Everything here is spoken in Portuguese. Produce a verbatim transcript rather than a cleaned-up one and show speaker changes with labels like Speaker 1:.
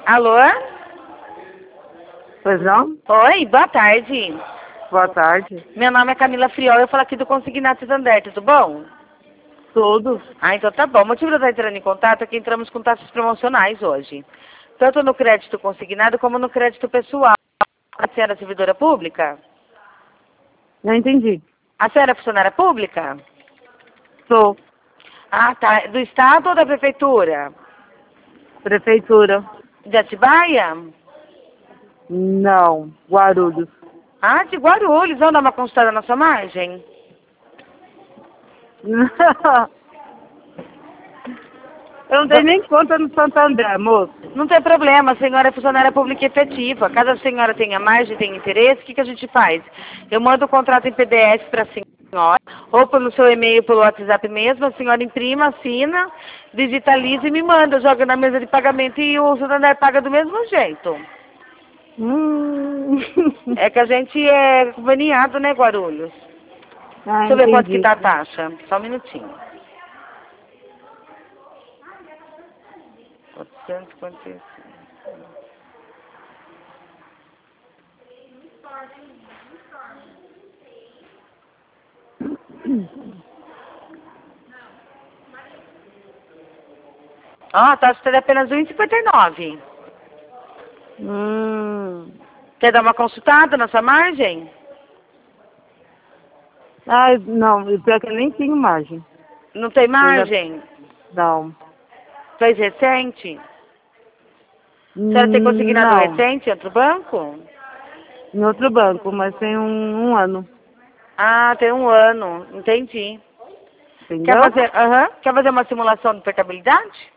Speaker 1: Alô?
Speaker 2: Pois não?
Speaker 1: Oi, boa tarde.
Speaker 2: Boa tarde.
Speaker 1: Meu nome é Camila Friol, eu falo aqui do Consignado Santander, tudo bom?
Speaker 2: Tudo.
Speaker 1: Ah, então tá bom. O motivo de eu estar entrando em contato é que entramos com taxas promocionais hoje. Tanto no crédito consignado como no crédito pessoal. A senhora é servidora pública?
Speaker 2: Não entendi.
Speaker 1: A senhora é funcionária pública?
Speaker 2: Sou.
Speaker 1: Ah, tá. Do Estado ou da Prefeitura?
Speaker 2: Prefeitura.
Speaker 1: De Atibaia?
Speaker 2: Não. Guarulhos.
Speaker 1: Ah, de Guarulhos. Vamos dar uma consultada na sua margem?
Speaker 2: Eu não tenho nem conta no Santander, moço.
Speaker 1: Não tem problema, a senhora é funcionária pública efetiva. Caso a senhora tenha margem, tenha interesse, o que, que a gente faz? Eu mando o contrato em P D F para a senhora, ou pelo seu e-mail, pelo WhatsApp mesmo, a senhora imprima, assina, digitaliza e me manda, joga na mesa de pagamento e o Santander paga do mesmo jeito.
Speaker 2: Hum.
Speaker 1: É que a gente é conveniado, né, Guarulhos?
Speaker 2: Ah,
Speaker 1: Deixa eu ver quanto que
Speaker 2: entendi.
Speaker 1: tá a taxa. Só um minutinho. quatrocentos e cinquenta e cinco. Ó, a taxa seria apenas um e cinquenta e nove.
Speaker 2: Hum.
Speaker 1: Quer dar uma consultada na sua margem?
Speaker 2: Ai, não. E pior que eu nem tenho margem.
Speaker 1: Não tem
Speaker 2: Eu já...
Speaker 1: margem?
Speaker 2: Não.
Speaker 1: Fez recente? A senhora tem
Speaker 2: Hum,
Speaker 1: consignado
Speaker 2: não.
Speaker 1: recente em outro banco?
Speaker 2: Em outro banco, mas tem um, um ano.
Speaker 1: Ah, tem um ano. Entendi. Quer
Speaker 2: Entendeu?
Speaker 1: fazer, aham, quer fazer uma simulação de portabilidade?